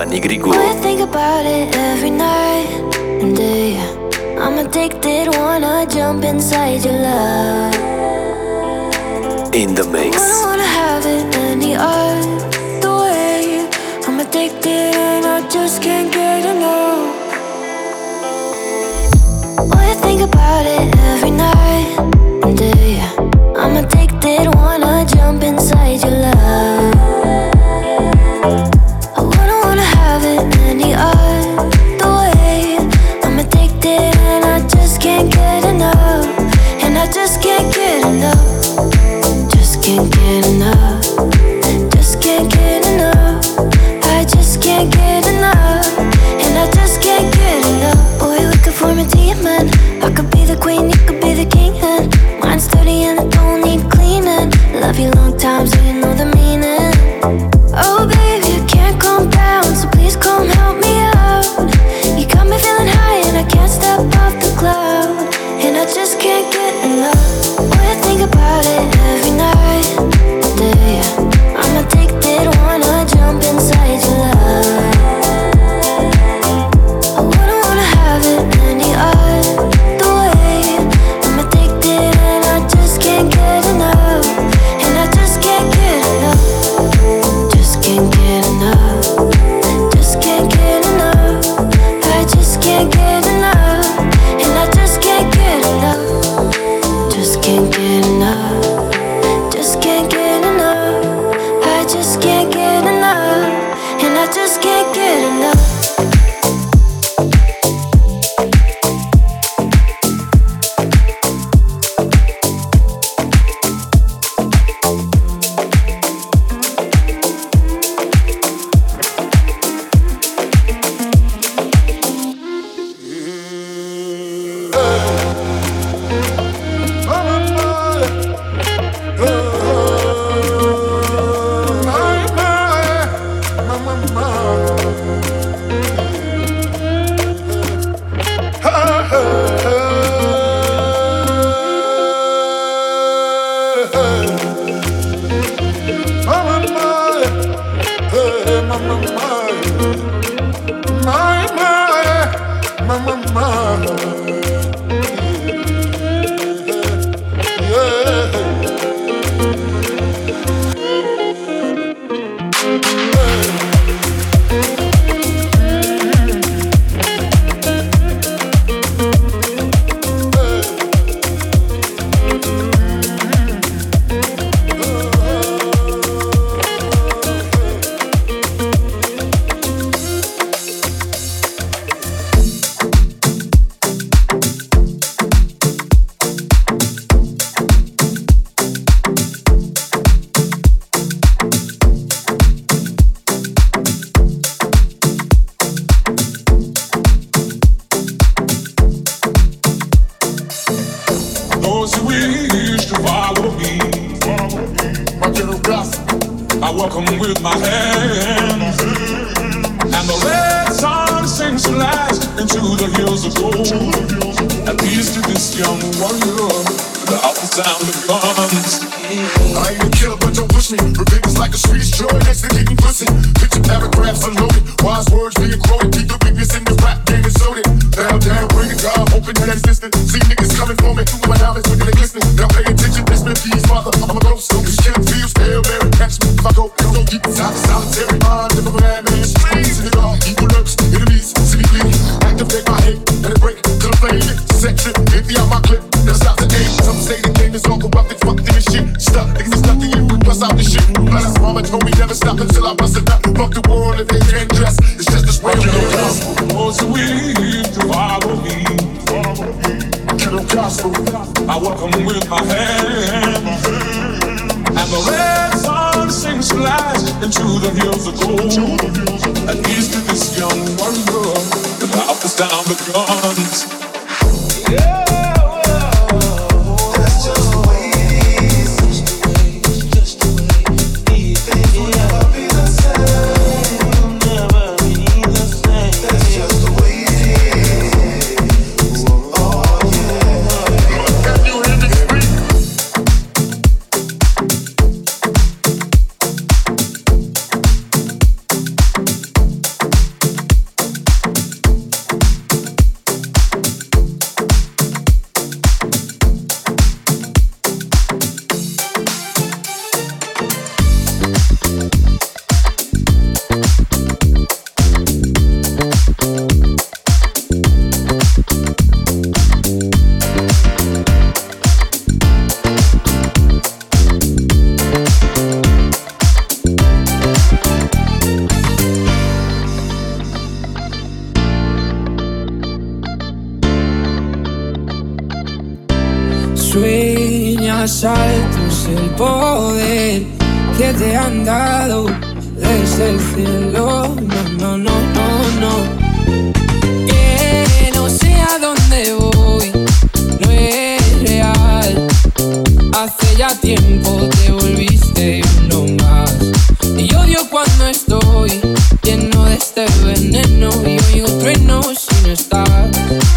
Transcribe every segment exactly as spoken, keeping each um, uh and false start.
Giovanni Grigou. I think about it every night and day. I'm addicted, wanna jump inside your love. In the mix. I don't wanna have it any other way. I'm addicted and I just can't get enough. I think about it every night and day. I'm addicted, wanna jump inside your love. I wouldn't wanna have it any other way. I'm addicted and I just can't get enough. And I just can't get enough. Just can't get enough. Just can't get enough. I just can't get enough. And I just can't get enough. Boy, we could form a demon. I could be the queen, you could be the king. And mine's dirty and it don't need cleaning. Love you long time so you know the meaning. Oh baby, you can't calm down, so please come help me out. You got me feeling high and I can't step off the cloud. And I just can't get enough. Boy, I think about it every night and day. I'm addicted, wanna jump inside your love. I wouldn't wanna have it any other way. I'm addicted and I just can't get enough. And I just can't get enough. Just can't get enough. Just can't get enough. I just can't get enough. And I just can't get enough. Just can't get enough. Just can't get enough. I just can't get enough. And I just can't get enough. más alto es el poder que te han dado desde el cielo. No, no, no, no, no. Que no sé a dónde voy, no es real. Hace ya tiempo te volviste uno más. Y odio cuando estoy lleno de este veneno y oigo truenos si no estás.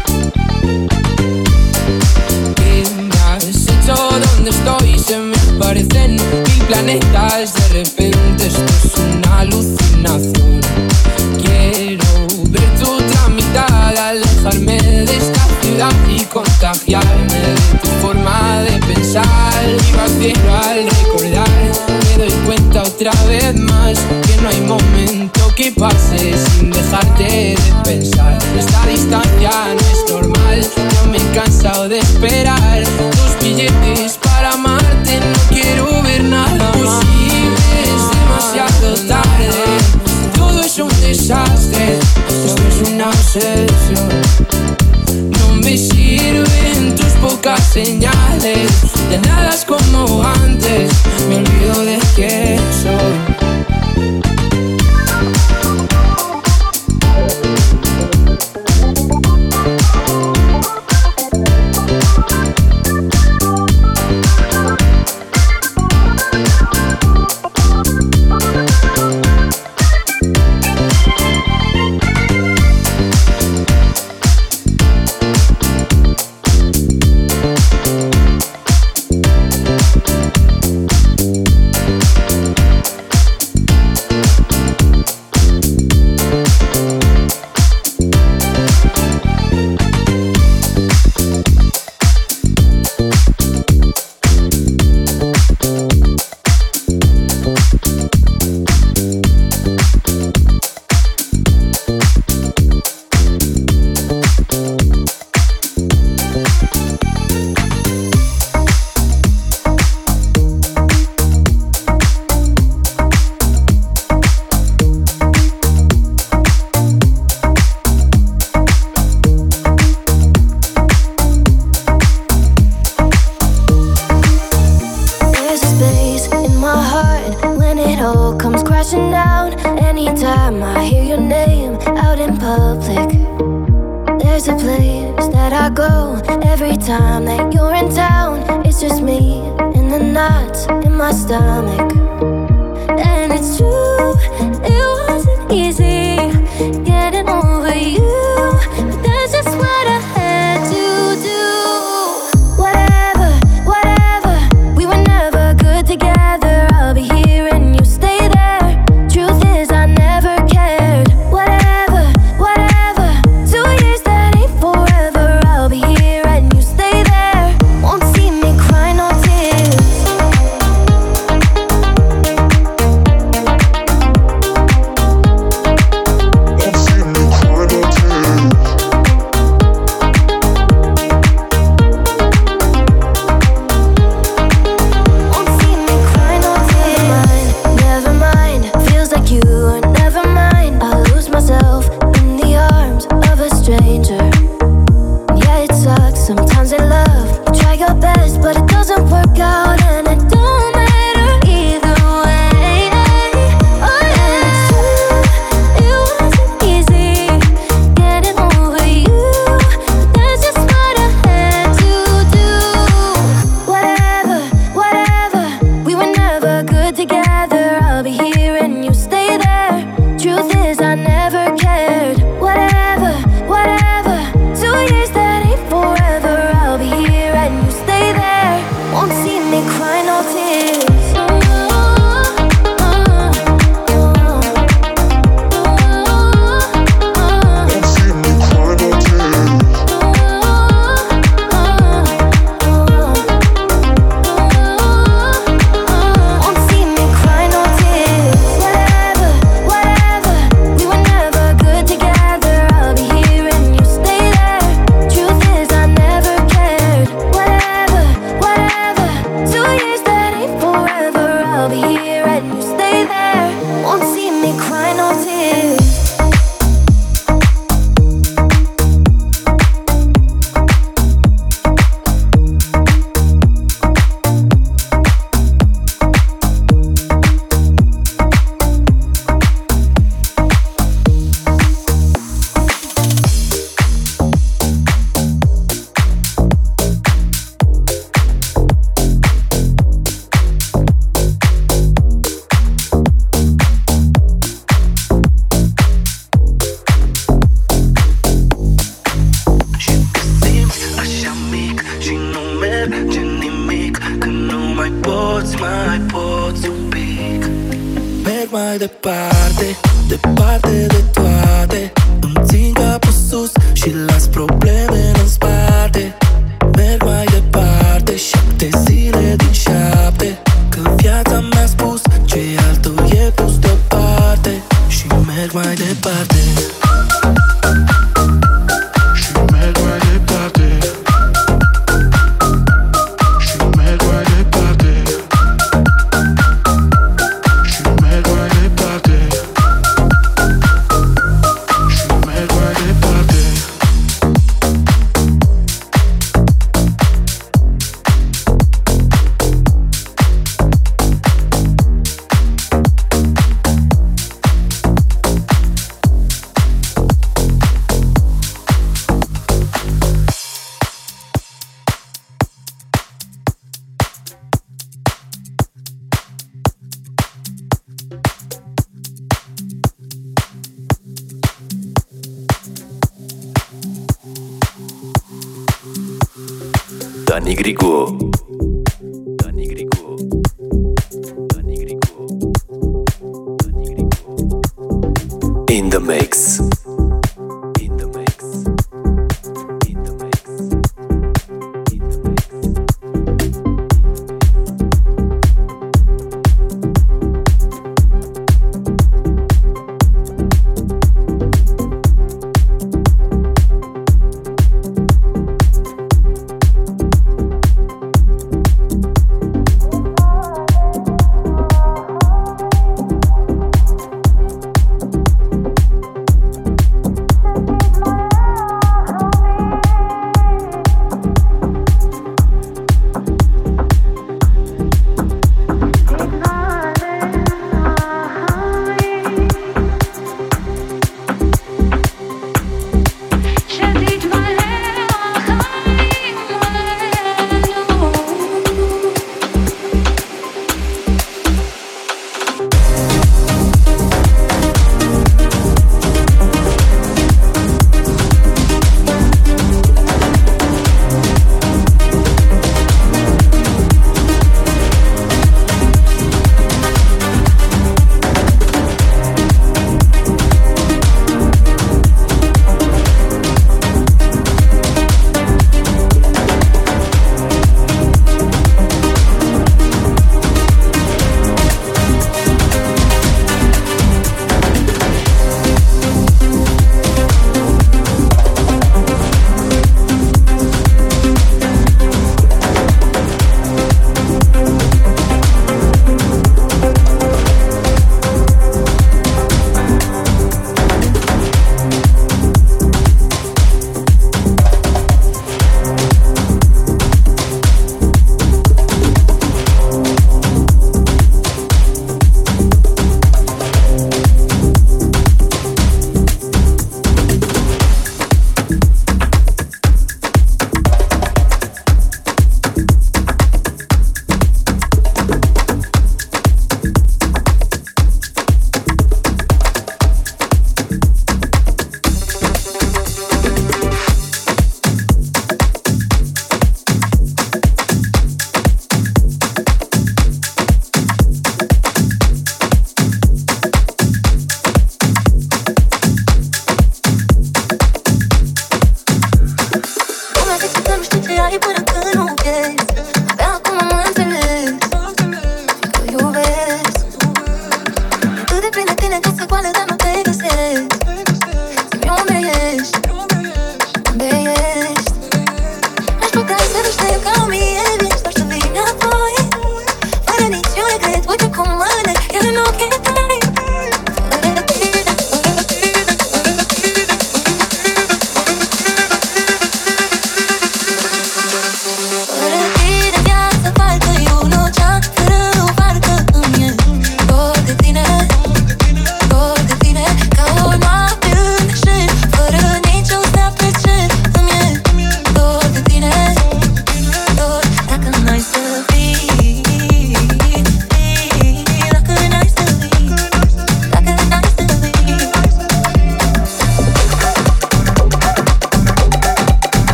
¿Qué me has hecho? ¿Dónde estoy? Se me parecen mil planetas. De repente esto es una alucinación. Quiero ver tu otra mitad, alejarme de esta ciudad y contagiarme de tu forma de pensar. Y vacío al recordar, me doy cuenta otra vez más que no hay momento que pase sin dejarte de pensar. Esta distancia no es normal, yo me he cansado de esperar tus billetes para amarte. No quiero ver nada posible, es demasiado tarde. Todo es un desastre, esto es una obsesión. No me sirven tus pocas señales, ya nada es como antes, me olvido de quién soy. mai departe, departe de toate. Îmi țin capul sus și las problemele în spate. Merg mai departe, șapte zile din șapte. Că viața mi-a spus ce altul e pus deoparte. Și merg mai departe. Și merg mai departe. Și merg mai departe. Și merg mai departe. Și merg mai departe. Dani Grigo. Dani Grigo. Dani Grigo. Dani Grigo. In the mix. In the mix. In the mix. In the mix.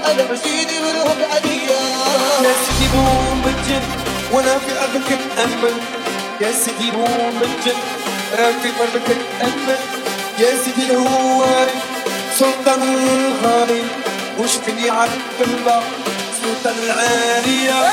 أنا بسيدي بروح عادية. يا سيدي بوم بالجن وأنا في قلبك أتأمل. يا سيدي بوم بالجن أنا في قلبك أتأمل. يا سيدي الهواري سلطان الغالي وش فيني عبد الله سلطان العالية.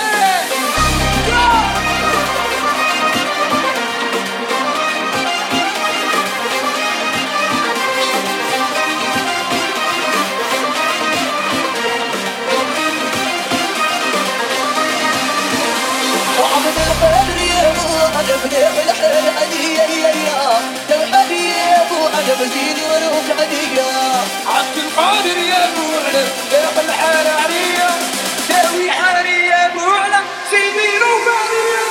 وعمد القدر يا ابو انا بنعم الحالي يا الحالي يا ابو انا بزيد وروح عادية. عبد القادر يا ابو انا بنعم الحالي داوي حالي يا ابو انا سيدي روحانية.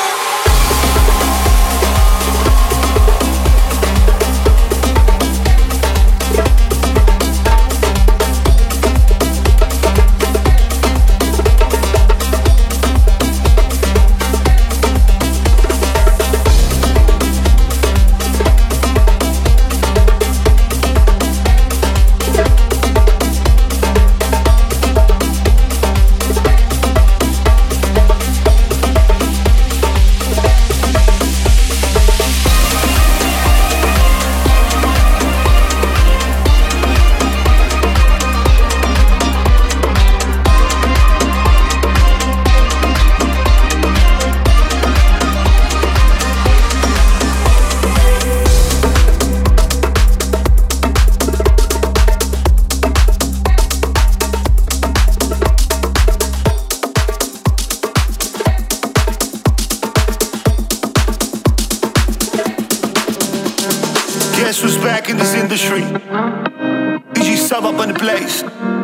Guess who's back in this industry? D J Sub up on the place.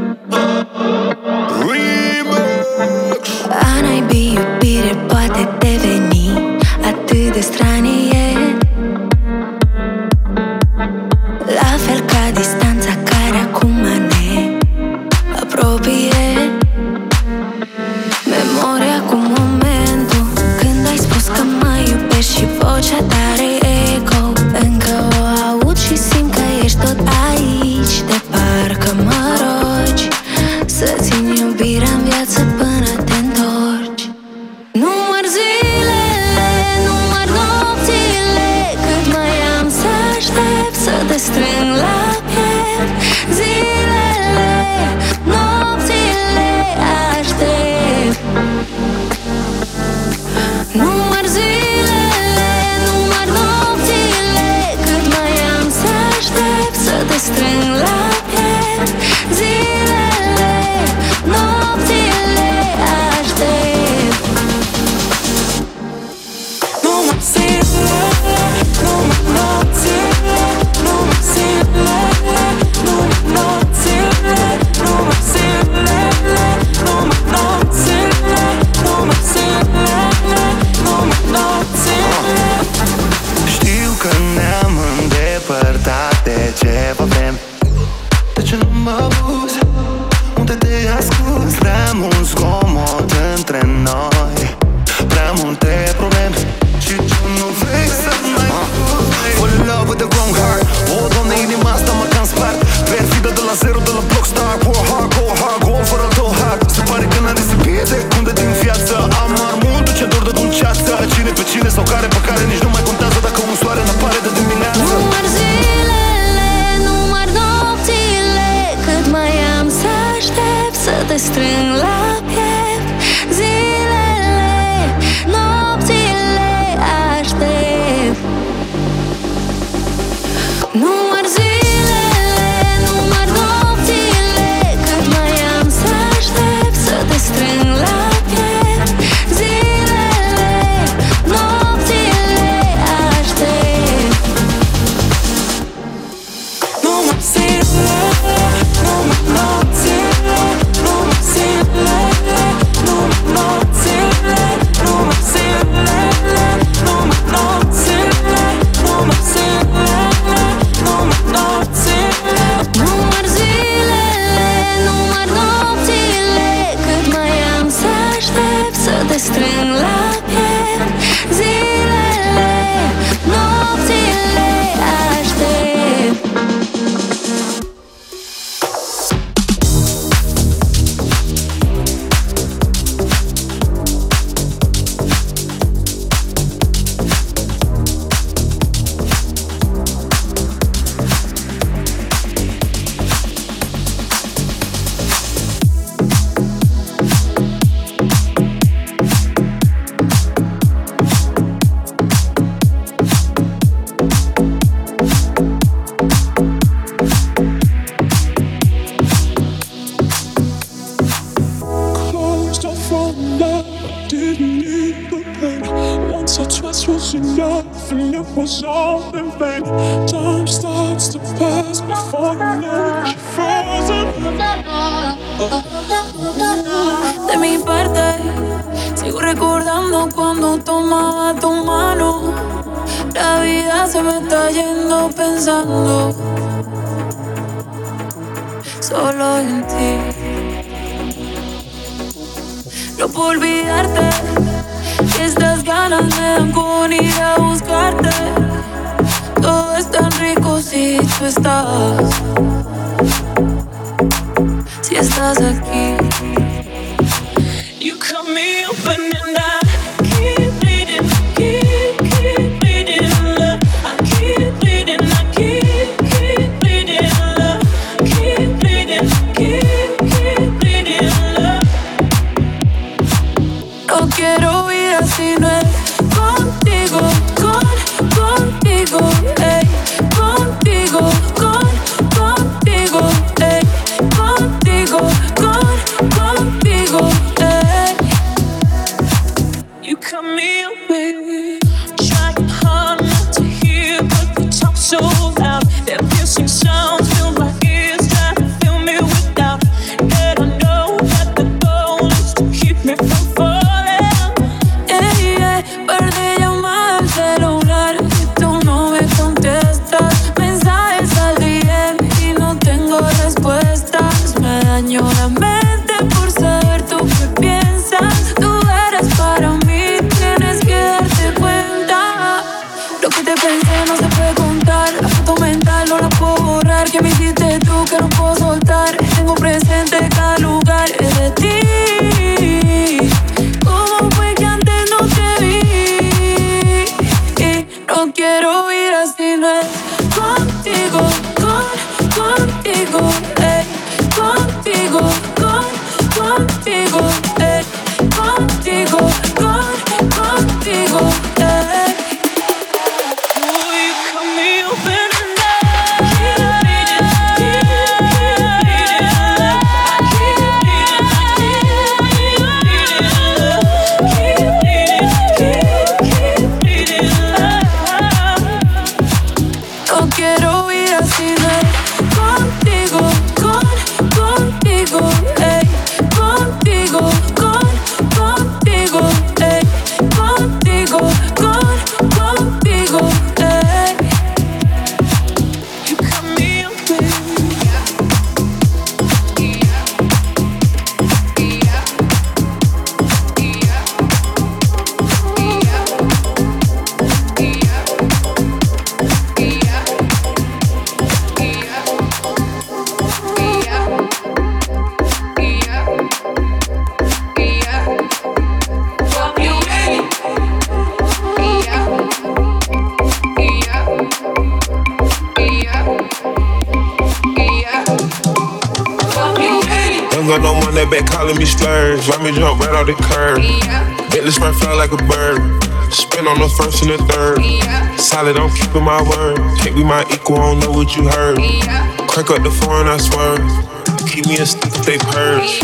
Remix. Ana iubi, iubire poate deveni atât de stranie, la fel ca distanța care acum ne apropie. Memoria cu momentul când ai spus că mă iubești și vocea tare eco. Încă o aud și simt că ești tot aici, de parcă mă rogi să țin iubirea în viață până te întorci. Număr zilele, număr nopțile, cât mai am să aștept să te strâng la piept. Zilele, nopțile aștept. Număr zilele, număr nopțile, cât mai am să aștept să te strâng la piept. Zilele, nopțile aștept. Număr zilele, număr nopțile, număr zilele, număr nopțile, număr zilele, număr nopțile, număr zilele, număr nopțile. Știu că ne-am îndepărtat de ceva vreme. De ce nu mă auzi? Unde te-ai ascuns? Prea mult zgomot între noi, prea multe probleme și tu nu vrei să mai auzi. Fall in love with the wrong heart. O, Doamne, inima asta mă cam spart. Perfidă de la zero, de la block star. War hard, go hard, go fără tău hard. Se pare că n-a risipit de unde din viață. Amar mult, ce dor de dulceață. Cine pe cine sau care pe care nici nu mai contează dacă un soare n-apare de dimineață. Număr zilele, număr nopțile, cât mai am să aștept să te strâng la piept. Zilele, nopțile aștept. Număr zilele, număr nopțile, cât mai am să aștept să te strâng la piept. Zilele, nopțile aștept. Număr zilele, număr nopțile, număr zilele, număr nopțile, număr zilele, număr nopțile, număr zilele, număr nopțile. Număr zilele, număr nopțile, cât mai am să aștept să te strâng la piept. Zilele, nopțile aștept. touch was was enough, and it was all in vain. Time starts to pass before you know you're frozen. De mi parte, sigo recordando cuando tomaba tu mano. La vida se me está yendo pensando solo en ti. No puedo olvidarte, que estas ganas me dan con ir a buscarte. Todo es tan rico si tú estás, si estás aquí. You cut me open and I keep bleeding, keep, keep bleeding love. I keep bleeding, I keep, keep bleeding love. Keep bleeding, keep, keep bleeding love. No quiero ir así, no es contigo, con, contigo, ey. Contigo, con, contigo, ey. Contigo, con, contigo, ey. You cut me open, trying hard not to hear, but they talk so loud. Their piercing sounds fill my ears, trying to fill me with doubt. And I know that the goal is to keep me from falling. Yeah, yeah. Perdí llamada al celular y tú no me contestas. Mensajes al D M y no tengo respuestas. Me dañó la mente por saber tú qué piensas. Tú eres para mí, tienes que darte cuenta. Lo que te pensé no se puede contar. La foto mental no la puedo borrar. Que me hiciste tú que no puedo soltar. Tengo presente cada lugar de ti. ¿Cómo fue que antes no te vi? Y no quiero ir así, no es contigo, con, contigo, ey. Contigo, con, contigo, ey. Contigo, con, contigo, ey. Oh, you cut me open and I keep bleeding, keep, keep bleeding love. I keep bleeding, I keep, keep bleeding love. Keep bleeding, keep, keep bleeding love. No quiero ir así, no es contigo, con, contigo, ey. Contigo, con, contigo, ey. Contigo, con, contigo, ey. You cut me open. Don't got no money back calling me splurge. Let me jump right off the curb. Bentley sprint fly like a bird. Spin on the first and the third. Solid, I'm keeping my word. Can't be my equal, I don't know what you heard. Crank up the phone, I swerve. Keep me a stick if they purge.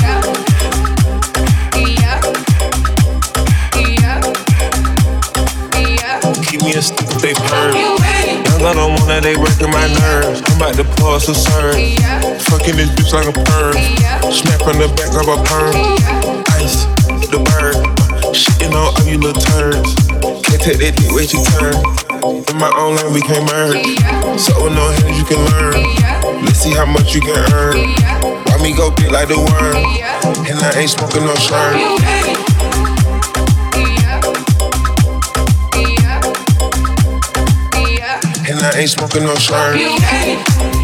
Keep me a stick if they purge. Young got no money, they working my nerves. I'm about to pour some serve. Fucking this bitch like a perm. Smack from the back of a perm. Ice, the bird. Shitting on all you little turds. Can't take that dick, wait your turn. In my own lane, we can't merge. So with no hands, you can learn. Let's see how much you can earn. Why me go big like the worm? And I ain't smoking no shirt. And I ain't smoking no shirt.